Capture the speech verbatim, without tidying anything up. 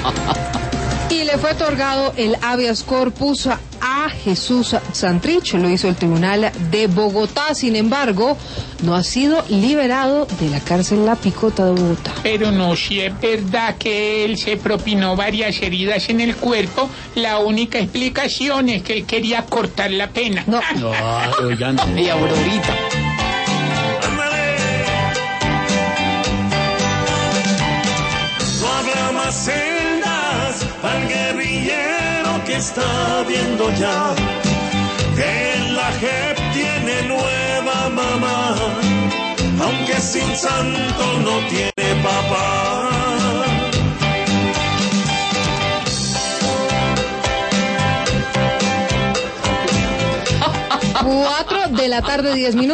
Y le fue otorgado el habeas corpus a Jesús Santrich, lo hizo el Tribunal de Bogotá. Sin embargo, no ha sido liberado de la cárcel La Picota de Bogotá. Pero no, si es verdad que él se propinó varias heridas en el cuerpo, la única explicación es que él quería cortar la pena. No. Ay, oigan. Y Aurorita. No habrá más celdas al guerrillero que está viendo ya que en la J E P tiene nueva mamá, aunque sin santo no tiene papá. Cuatro de la tarde, diez minutos.